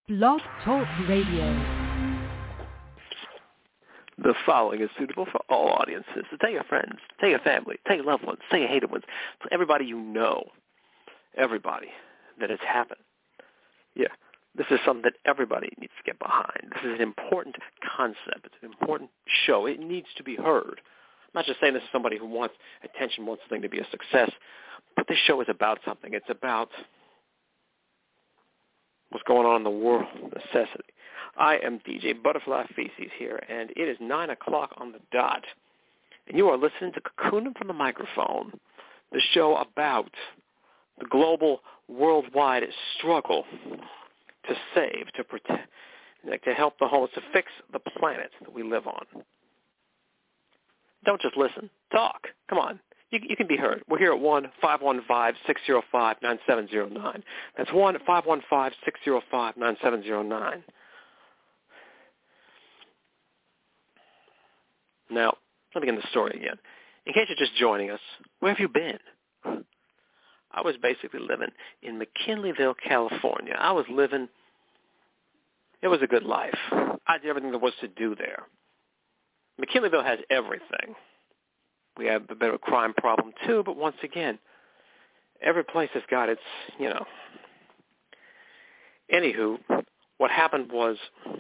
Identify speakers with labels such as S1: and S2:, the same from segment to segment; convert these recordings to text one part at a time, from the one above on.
S1: Blog Talk Radio.
S2: The following is suitable for all audiences. So tell your friends, tell your family, tell your loved ones, tell your hated ones, tell everybody you know, everybody, that it's happened. Yeah, this is something that everybody needs to get behind. This is an important concept. It's an important show. It needs to be heard. I'm not just saying this is somebody who wants attention, wants the thing to be a success, but this show is about something. It's about what's going on in the world, necessity. I am DJ Butterfly Feces here, and it is 9 o'clock on the dot. And you are listening to Cocooning from the Microphone, the show about the global, worldwide struggle to save, to protect, to help the homeless, to fix the planet that we live on. Don't just listen. Talk. Come on. You can be heard. We're here at 1-515-605-9709. That's 1-515-605-9709. Now, let me begin the story again. In case you're just joining us, where have you been? I was basically living in McKinleyville, California. It was a good life. I did everything there was to do there. McKinleyville has everything. We have a bit of a crime problem too, but once again, every place has got its, Anywho, what happened was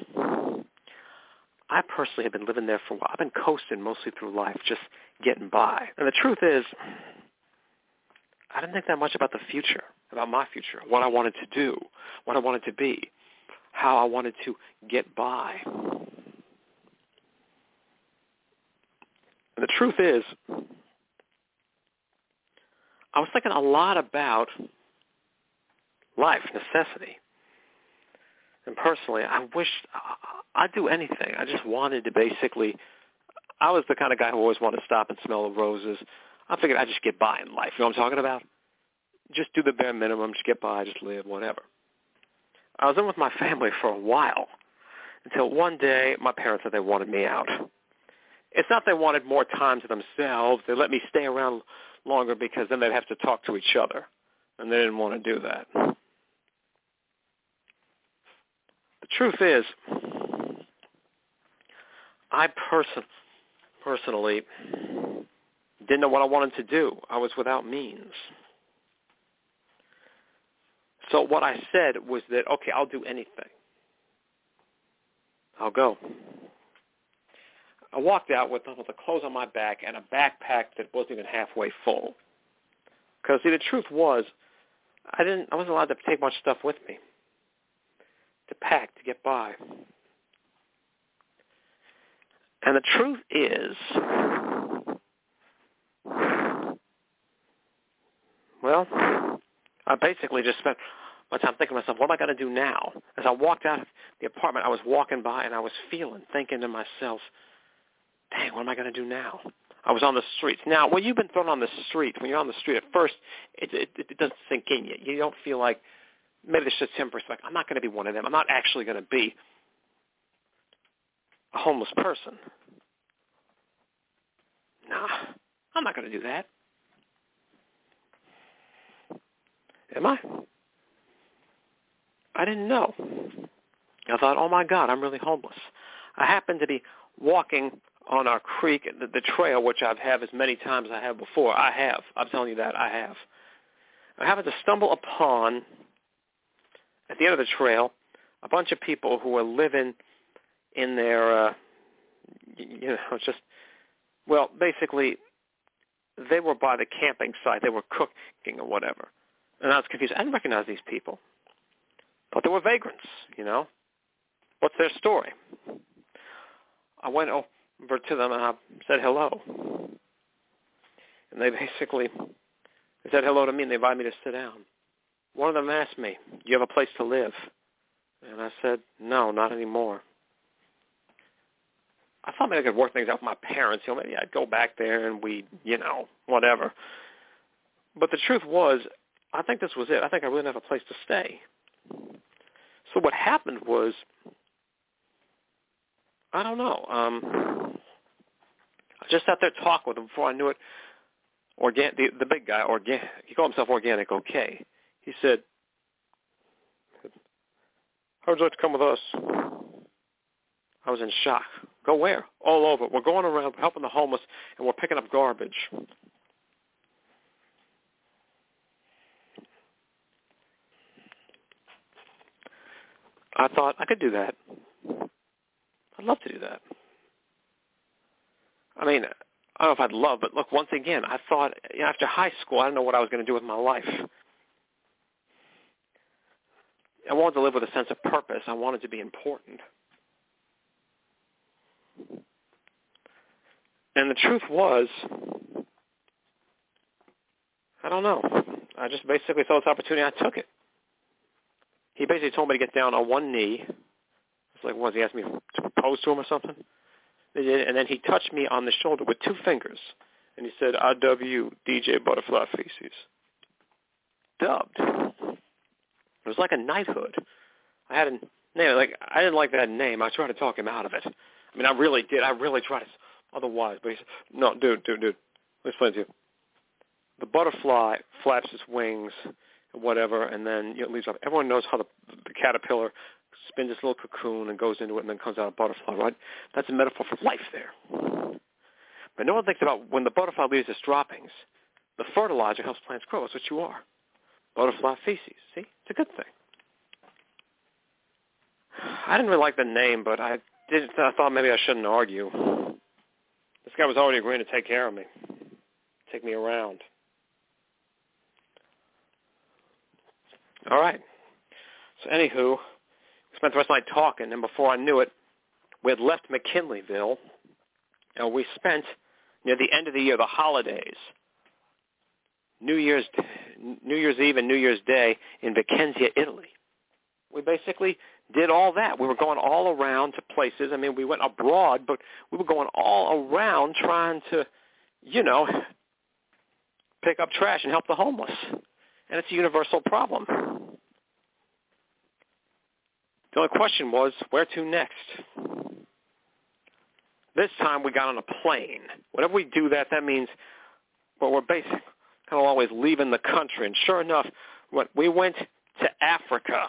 S2: I personally have been living there for a while. I've been coasting mostly through life, just getting by. And the truth is, I didn't think that much about the future, about my future, what I wanted to do, what I wanted to be, how I wanted to get by. And the truth is, I was thinking a lot about life, necessity. And personally, I wished I'd do anything. I just wanted to basically, I was the kind of guy who always wanted to stop and smell the roses. I figured I'd just get by in life. You know what I'm talking about? Just do the bare minimum, just get by, just live, whatever. I was in with my family for a while until one day my parents said they wanted me out. It's not they wanted more time to themselves. They let me stay around longer because then they'd have to talk to each other, and they didn't want to do that. The truth is, I personally didn't know what I wanted to do. I was without means. So what I said was that, okay, I'll do anything. I'll go. I walked out with the clothes on my back and a backpack that wasn't even halfway full. Because, see, the truth was, I wasn't allowed to take much stuff with me to pack, to get by. And the truth is, well, I basically just spent my time thinking to myself, what am I going to do now? As I walked out of the apartment, I was walking by and I was thinking to myself, dang, what am I going to do now? I was on the streets. Now, when you've been thrown on the street, when you're on the street, at first, it doesn't sink in you. You don't feel like, maybe there's just some perspective. I'm not going to be one of them. I'm not actually going to be a homeless person. Nah, I'm not going to do that. Am I? I didn't know. I thought, oh, my God, I'm really homeless. I happened to be walking on our creek, the trail, which I've had as many times as I have before. I have. I'm telling you that. I have. I happened to stumble upon, at the end of the trail, a bunch of people who were living in their, basically, they were by the camping site. They were cooking or whatever. And I was confused. I didn't recognize these people. But they were vagrants, What's their story? I went over to them and I said hello. And they said hello to me and they invited me to sit down. One of them asked me, do you have a place to live? And I said, no, not anymore. I thought maybe I could work things out with my parents. Maybe I'd go back there and whatever. But the truth was, I think this was it. I think I really didn't have a place to stay. So what happened was, I don't know. I just sat there talking with him before I knew it. The big guy, he called himself Organic OK. He said, How would you like to come with us? I was in shock. Go where? All over. We're going around helping the homeless, and we're picking up garbage. I thought I could do that. I'd love to do that. I mean, I don't know if I'd love, but look, once again, I thought, after high school, I didn't know what I was going to do with my life. I wanted to live with a sense of purpose. I wanted to be important. And the truth was, I don't know. I just basically saw this opportunity. I took it. He basically told me to get down on one knee. It's like, what, he asked me to propose to him or something? And then he touched me on the shoulder with two fingers. And he said, I dub you, DJ Butterfly Feces. Dubbed. It was like a knighthood. I had a name. I didn't like that name. I tried to talk him out of it. I mean, I really did. I really tried to. Otherwise, but he said, no, dude. Let me explain to you. The butterfly flaps its wings, whatever, and then it leaves off. Everyone knows how the caterpillar spins its little cocoon and goes into it and then comes out a butterfly, right? That's a metaphor for life there. But no one thinks about when the butterfly leaves its droppings, the fertilizer helps plants grow. That's what you are. Butterfly feces. See? It's a good thing. I didn't really like the name, but I thought maybe I shouldn't argue. This guy was already agreeing to take care of me, take me around. All right. So anywho, we spent the rest of the night talking, and before I knew it, we had left McKinleyville, and we spent, near the end of the year, the holidays, New Year's Eve and New Year's Day in Vicenza, Italy. We basically did all that. We were going all around to places. I mean, we went abroad, but we were going all around trying to, pick up trash and help the homeless. And it's a universal problem. The only question was, where to next? This time we got on a plane. Whenever we do that, that means, we're basically kind of always leaving the country. And sure enough, we went to Africa.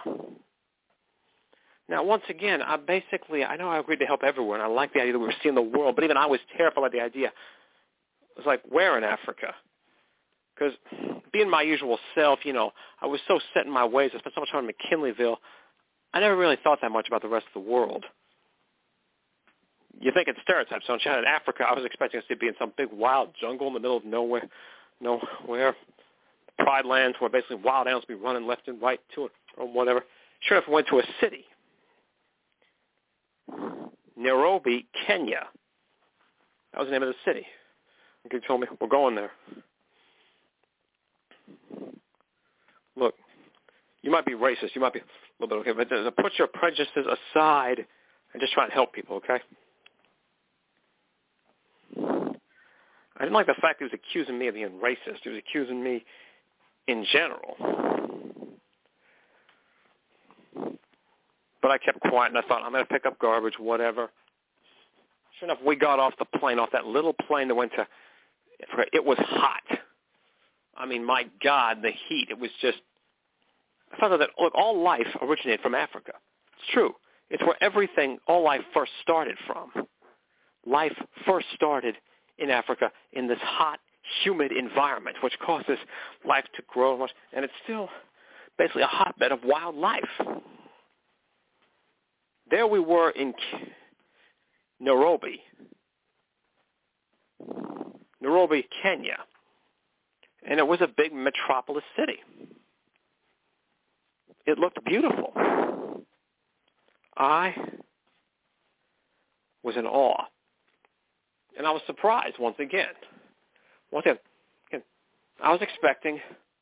S2: Now, once again, I know I agreed to help everyone. I like the idea that we were seeing the world, but even I was terrified by the idea. It was like, where in Africa? Because being my usual self, I was so set in my ways. I spent so much time in McKinleyville. I never really thought that much about the rest of the world. You think it's stereotypes, don't you? In Africa, I was expecting us to be in some big wild jungle in the middle of nowhere. Pride lands where basically wild animals be running left and right to it or whatever. Sure enough, we went to a city. Nairobi, Kenya. That was the name of the city. He told me, we're going there. Look, you might be racist. You might be a little bit okay, but put your prejudices aside and just try and help people, okay? I didn't like the fact he was accusing me of being racist. He was accusing me in general. But I kept quiet, and I thought, I'm going to pick up garbage, whatever. Sure enough, we got off the plane, off that little plane that went to, it was hot. I mean, my God, the heat. It was just, I found out that, look, all life originated from Africa. It's true. It's where all life first started from. Life first started in Africa in this hot, humid environment, which causes life to grow, and it's still basically a hotbed of wildlife. There we were in Nairobi, Kenya, and it was a big metropolis city. It looked beautiful. I was in awe, and I was surprised once again. I was expecting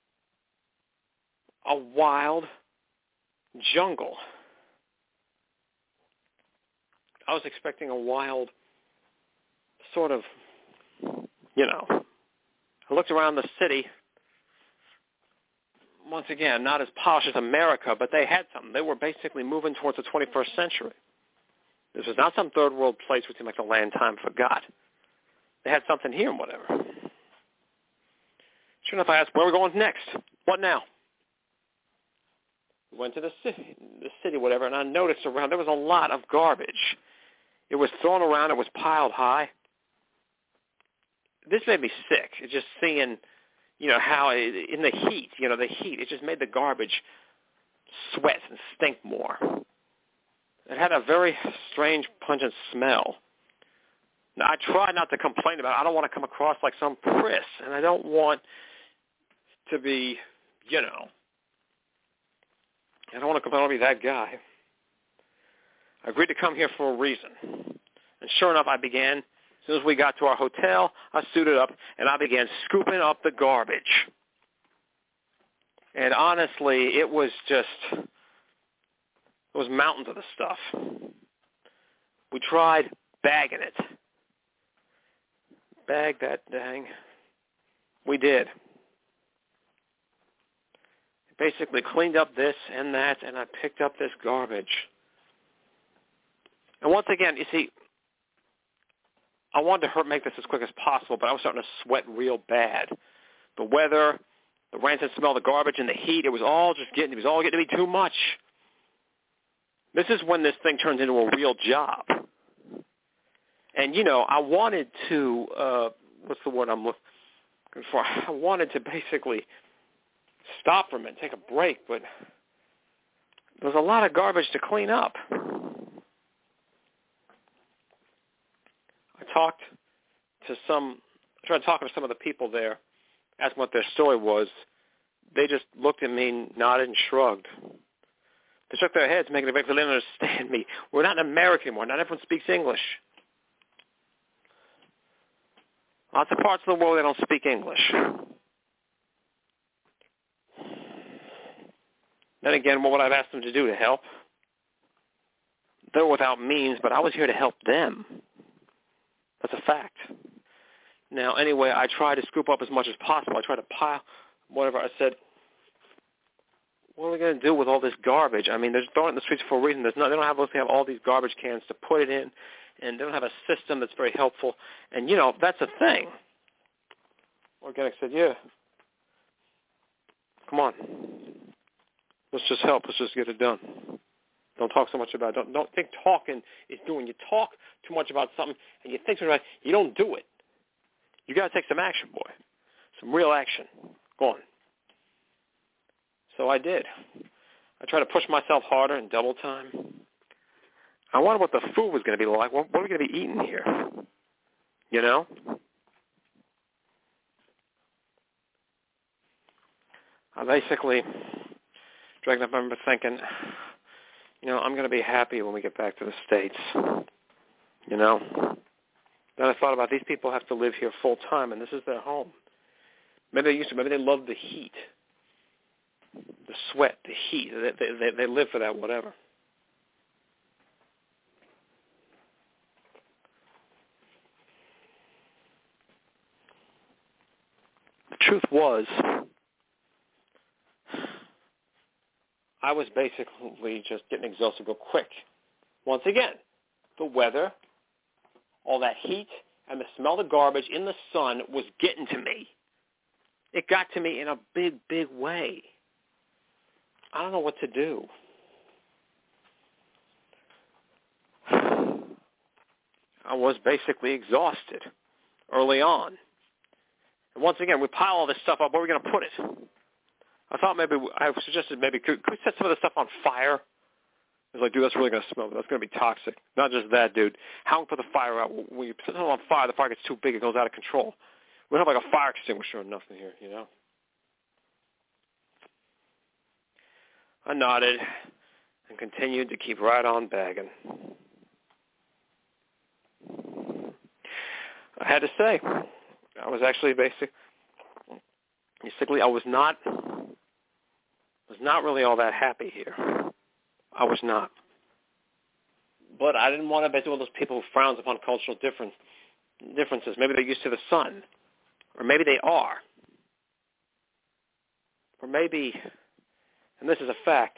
S2: a wild jungle. I was expecting a wild sort of, I looked around the city. Once again, not as posh as America, but they had something. They were basically moving towards the 21st century. This was not some third world place which seemed like a land time forgot. They had something here and whatever. Sure enough, I asked, where are we going next? What now? We went to the city, whatever, and I noticed around there was a lot of garbage. It was thrown around. It was piled high. This made me sick. Just seeing, how in the heat, it just made the garbage sweat and stink more. It had a very strange, pungent smell. Now, I try not to complain about it. I don't want to come across like some priss, and I don't want to be, I don't want to complain. I don't want to be that guy. I agreed to come here for a reason. And sure enough, I began. As soon as we got to our hotel, I suited up, and I began scooping up the garbage. And honestly, it was mountains of the stuff. We tried bagging it. Bag that dang. We did. Basically cleaned up this and that, and I picked up this garbage. And once again, you see, I wanted to make this as quick as possible, but I was starting to sweat real bad. The weather, the rancid smell of the garbage, and the heat, it was all getting to be too much. This is when this thing turns into a real job. And, I wanted to, what's the word I'm looking for? I wanted to basically stop for a minute, take a break, but there was a lot of garbage to clean up. I tried talking to some of the people there, asked what their story was. They just looked at me, nodded, and shrugged. They shook their heads, making it very clear they didn't understand me. We're not in America anymore. Not everyone speaks English. Lots of parts of the world they don't speak English. Then again, what would I have asked them to do to help? They were without means, but I was here to help them. That's a fact. Now, anyway, I tried to scoop up as much as possible. I tried to pile whatever. I said, what are we going to do with all this garbage? I mean, they're throwing it in the streets for a reason. They don't have all these garbage cans to put it in, and they don't have a system that's very helpful. And, that's a thing. Organic said, yeah. Come on. Let's just help. Let's just get it done. Don't talk so much about it. Don't think talking is doing. You talk too much about something, and you think too much, you don't do it. You got to take some action, boy. Some real action. Go on. So I did. I tried to push myself harder in double time. I wondered what the food was going to be like. What are we going to be eating here? I basically dragged up. I remember thinking, I'm going to be happy when we get back to the States. Then I thought about these people have to live here full time, and this is their home. Maybe they love the heat, the sweat, the heat. They live for that, whatever. The truth was, I was basically just getting exhausted real quick. Once again, the weather, all that heat, and the smell of the garbage in the sun was getting to me. It got to me in a big, big way. I don't know what to do. I was basically exhausted early on. And once again, we pile all this stuff up. Where are we going to put it? I suggested could we set some of this stuff on fire? I was like, dude, that's really going to smell. That's going to be toxic. Not just that, dude. How can we put the fire out? When you put something on fire, the fire gets too big. It goes out of control. We don't have like a fire extinguisher or nothing here, I nodded and continued to keep right on bagging. I had to say, I was actually basically I was not really all that happy here. I was not. But I didn't want to be one of those people who frowns upon cultural differences. Maybe they're used to the sun. Or maybe they are. Or maybe, and this is a fact,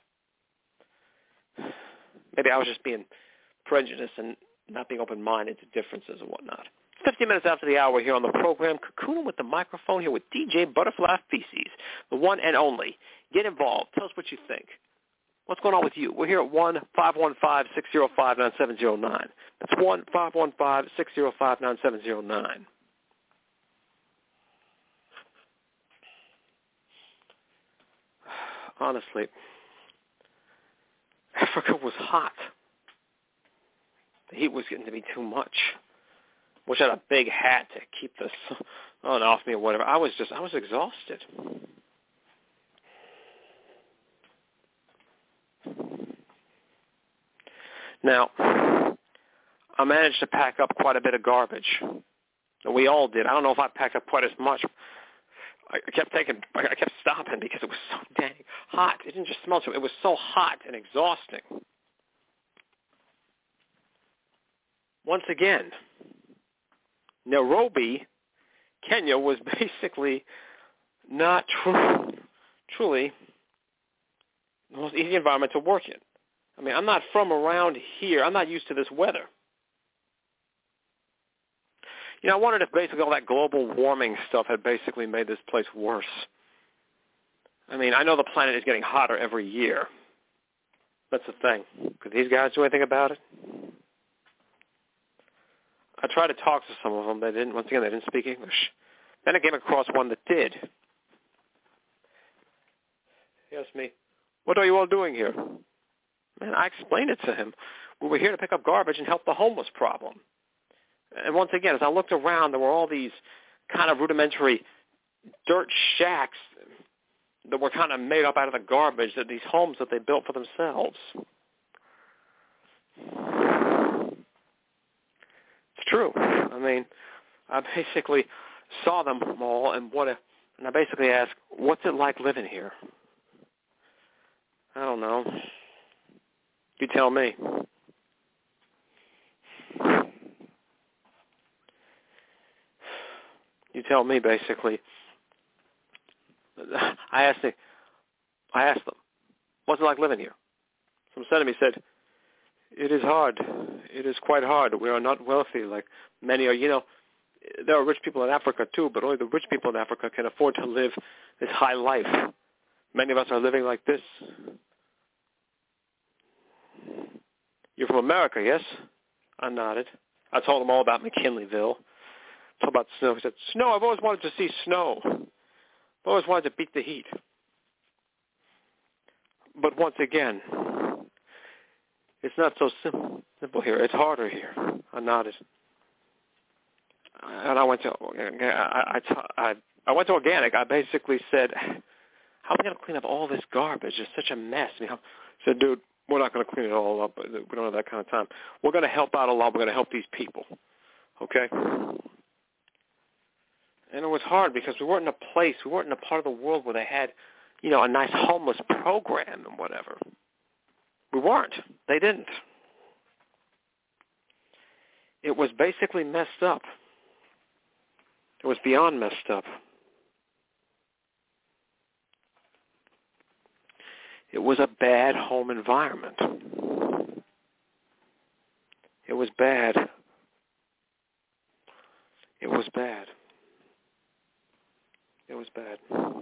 S2: maybe I was just being prejudiced and not being open-minded to differences and whatnot. 15 minutes after the hour here on the program, Cocooning with the Microphone here with DJ Butterfly Feces, the one and only. Get involved. Tell us what you think. What's going on with you? We're here at 1-515-605-9709. That's 1-515-605-9709. Honestly, Africa was hot. The heat was getting to be too much. Wish I had a big hat to keep the sun off me or whatever. I was exhausted. Now, I managed to pack up quite a bit of garbage. We all did. I don't know if I packed up quite as much. I kept stopping because it was so dang hot. It didn't just smell so. It was so hot and exhausting. Once again, Nairobi, Kenya was basically not truly the most easy environment to work in. I mean, I'm not from around here. I'm not used to this weather. You know, I wondered if basically all that global warming stuff had basically made this place worse. I mean, I know the planet is getting hotter every year. That's the thing. Could these guys do anything about it? I tried to talk to some of them. They didn't. Once again, they didn't speak English. Then I came across one that did. He asked me, "What are you all doing here?" Man, I explained it to him. We were here to pick up garbage and help the homeless problem. And once again, as I looked around, there were all these kind of rudimentary dirt shacks that were kind of made up out of the garbage, that these homes that they built for themselves. It's true. I mean, I basically saw them all, and I basically asked, "What's it like living here?" I don't know. You tell me. You tell me, basically. I asked them, "What's it like living here?" Some son of me said, "It is hard. It is quite hard. We are not wealthy like many are. You know, there are rich people in Africa too, but only the rich people in Africa can afford to live this high life. Many of us are living like this." "You're from America, yes?" I nodded. I told him all about McKinleyville. Told about snow. He said, "Snow, I've always wanted to see snow. I've always wanted to beat the heat." But once again, it's not so simple here. It's harder here. I nodded. And I went to organic. I basically said, "How are we going to clean up all this garbage? It's such a mess." I said, "Dude, we're not going to clean it all up. We don't have that kind of time. We're going to help out a lot. We're going to help these people." Okay? And it was hard because we weren't in a part of the world where they had, you know, a nice homeless program and whatever. We weren't. They didn't. It was basically messed up. It was beyond messed up. It was a bad home environment. It was bad. It was bad. It was bad.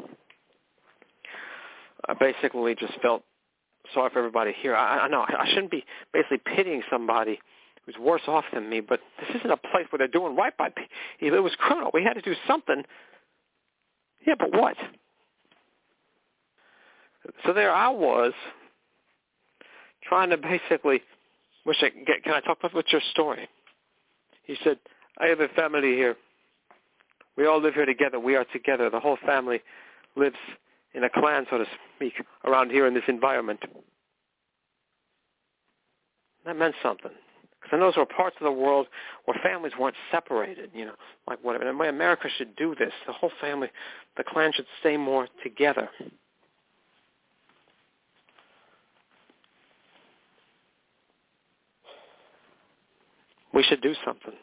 S2: I basically just felt sorry for everybody here. I know I shouldn't be basically pitying somebody who's worse off than me, but this isn't a place where they're doing right by people. It was criminal. We had to do something. Yeah, but what? So there I was, trying to basically, can I talk about what's your story? He said, "I have a family here. We all live here together. We are together. The whole family lives in a clan, so to speak, around here in this environment." That meant something. Because I know there were parts of the world where families weren't separated, you know, like whatever. And America should do this. The whole family, the clan should stay more together. We should do something.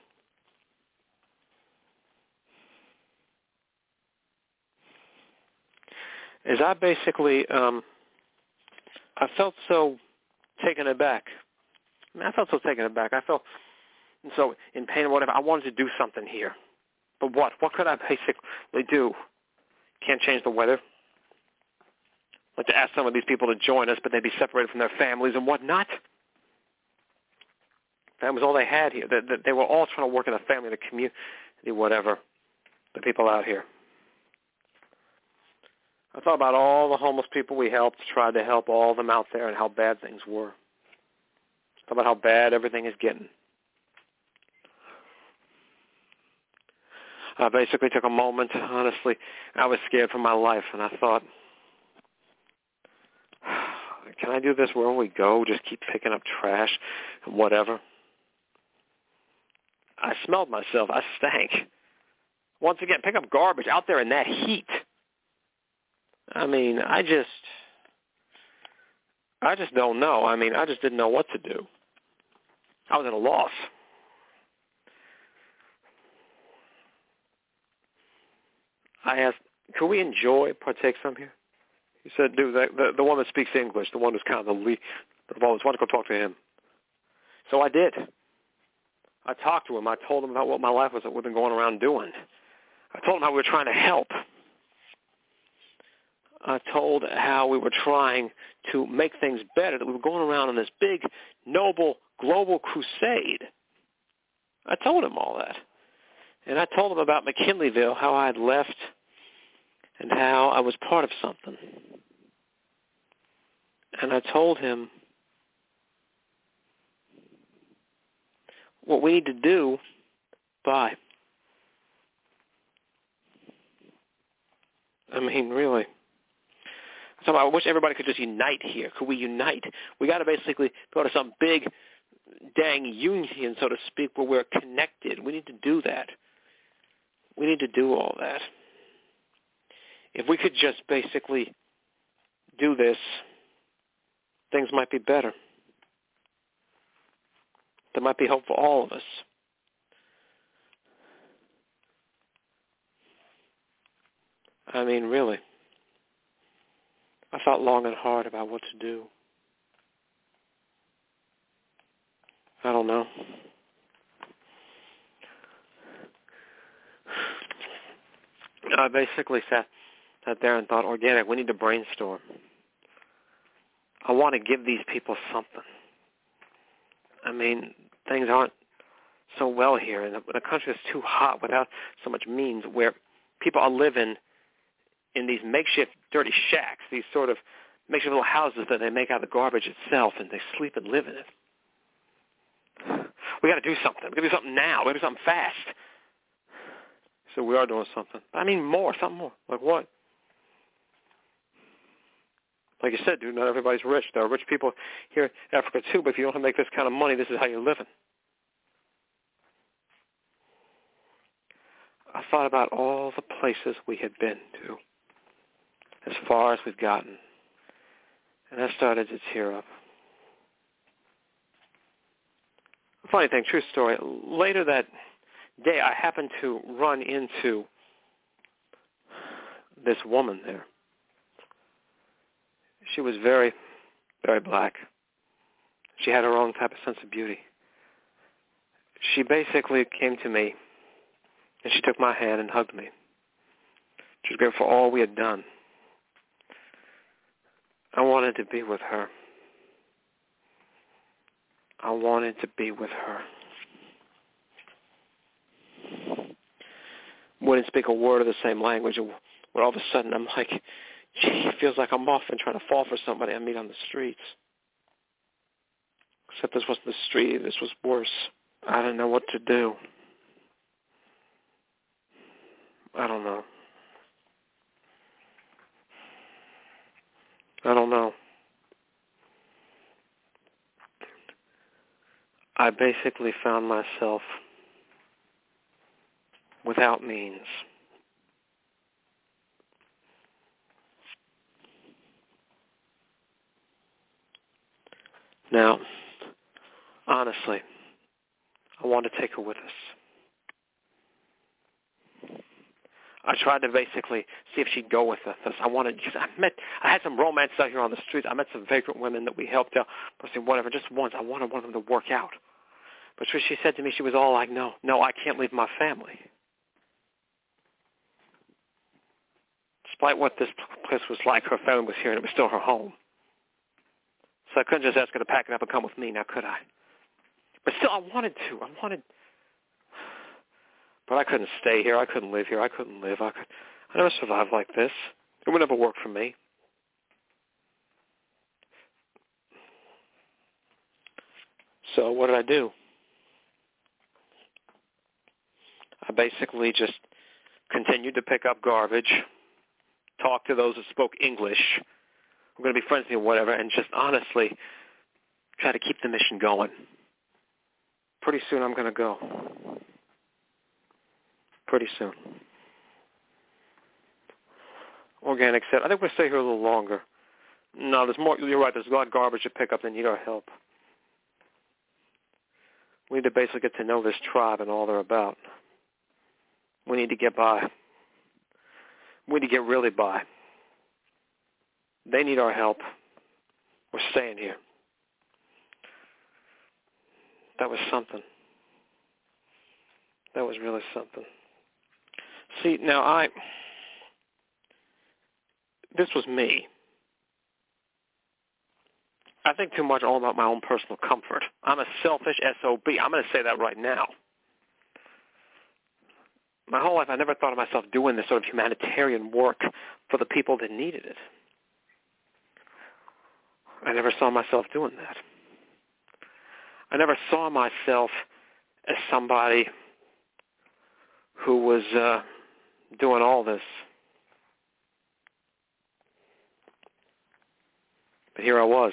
S2: As I basically, I felt so taken aback. I felt so taken aback. I felt so in pain or whatever. I wanted to do something here. But what? What could I basically do? Can't change the weather. like to ask some of these people to join us, but they'd be separated from their families and whatnot. That was all they had here. They were all trying to work in a family, in a community, whatever, the people out here. I thought about all the homeless people we helped, tried to help all of them out there and how bad things were. Thought about how bad everything is getting. I basically took a moment, honestly. I was scared for my life, and I thought, can I do this wherever we go, just keep picking up trash and whatever? I smelled myself. I stank. Once again, pick up garbage out there in that heat. I mean, I just don't know. I mean, I just didn't know what to do. I was at a loss. I asked, could we partake some here? He said, dude, the one that speaks English, the one who's kind of the lead of all this, why don't you go talk to him? So I did. I talked to him. I told him about what my life was, what we've been going around doing. I told him how we were trying to help. I told how we were trying to make things better, that we were going around on this big, noble, global crusade. I told him all that. And I told him about McKinleyville, how I had left and how I was part of something. And I told him what we need to do by. I mean, really. So I wish everybody could just unite here. Could we unite? We got to basically go to some big, dang union, so to speak, where we're connected. We need to do that. We need to do all that. If we could just basically do this, things might be better. There might be hope for all of us. I mean, really. I thought long and hard about what to do. I don't know. I basically sat there and thought, organic, we need to brainstorm. I want to give these people something. I mean, things aren't so well here, and the country is too hot without so much means, where people are living in these makeshift dirty shacks, these sort of makeshift little houses that they make out of the garbage itself, and they sleep and live in it. We got to do something. We got to do something now. We got to do something fast. So we are doing something. I mean, something more. Like what? Like you said, dude, not everybody's rich. There are rich people here in Africa too, but if you don't make this kind of money, this is how you're living. I thought about all the places we had been to, as far as we've gotten, and I started to tear up. Funny thing, true story, later that day I happened to run into this woman there. She was very, very black. She had her own type of sense of beauty. She basically came to me, and she took my hand and hugged me. She was grateful for all we had done. I wanted to be with her. I wanted to be with her. Wouldn't speak a word of the same language, where all of a sudden I'm like, gee, it feels like I'm off and trying to fall for somebody I meet on the streets. Except this wasn't the street. This was worse. I didn't know what to do. I don't know. I don't know. I basically found myself without means. Now, honestly, I want to take her with us. I tried to basically see if she'd go with us. I had some romance out here on the streets. I met some vagrant women that we helped out. I said, whatever, just once. I wanted one of them to work out. But she said to me, she was all like, no, I can't leave my family. despite what this place was like, her family was here, and it was still her home. So I couldn't just ask her to pack it up and come with me, now could I? But still, I wanted to. But I couldn't stay here. I couldn't live here. I never survived like this. It would never work for me. So what did I do? I basically just continued to pick up garbage, talk to those that spoke English. I'm going to be friends with you, whatever, and just honestly try to keep the mission going. Pretty soon I'm going to go. Pretty soon. Organic said, I think we'll stay here a little longer. No, there's more. You're right. There's a lot of garbage to pick up that need our help. We need to basically get to know this tribe and all they're about. We need to get by. We need to get really by. They need our help. We're staying here. That was something. That was really something. See, now this was me. I think too much all about my own personal comfort. I'm a selfish SOB. I'm going to say that right now. My whole life, I never thought of myself doing this sort of humanitarian work for the people that needed it. I never saw myself doing that. I never saw myself as somebody who was doing all this. But here I was.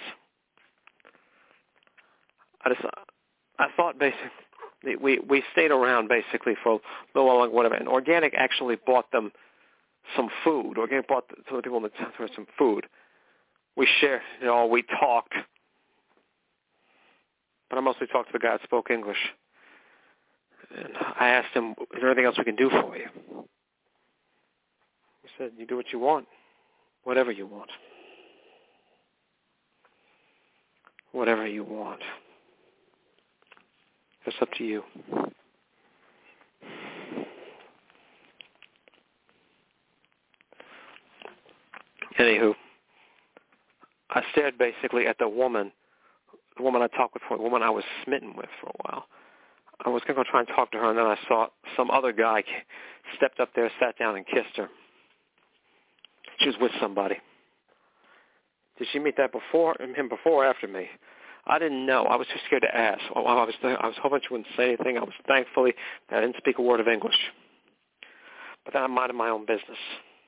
S2: I thought basically we stayed around basically for a little while, whatever. And Organic actually bought them some food. Organic bought some of the people in the town some food. We shared, we talked. But I mostly talked to the guy that spoke English. And I asked him, is there anything else we can do for you? He said, you do what you want. Whatever you want. Whatever you want. It's up to you. Anywho, I stared basically at the woman I talked with, the woman I was smitten with for a while. I was going to go try and talk to her, and then I saw some other guy stepped up there, sat down, and kissed her. She was with somebody. Did she meet him before or after me? I didn't know. I was too scared to ask. I was hoping she wouldn't say anything. I was thankfully that I didn't speak a word of English. But then I minded my own business.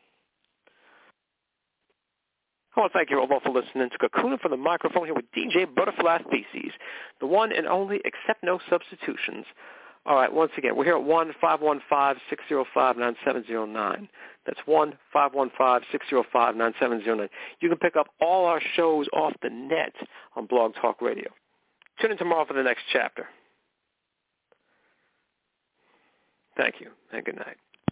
S2: I want to thank you all for listening to Kakuna from the microphone here with DJ Butterfly Theses, the one and only accept no substitutions. All right, once again, we're here at 1-515-605-9709. That's 1-515-605-9709. You can pick up all our shows off the net on Blog Talk Radio. Tune in tomorrow for the next chapter. Thank you, and good night.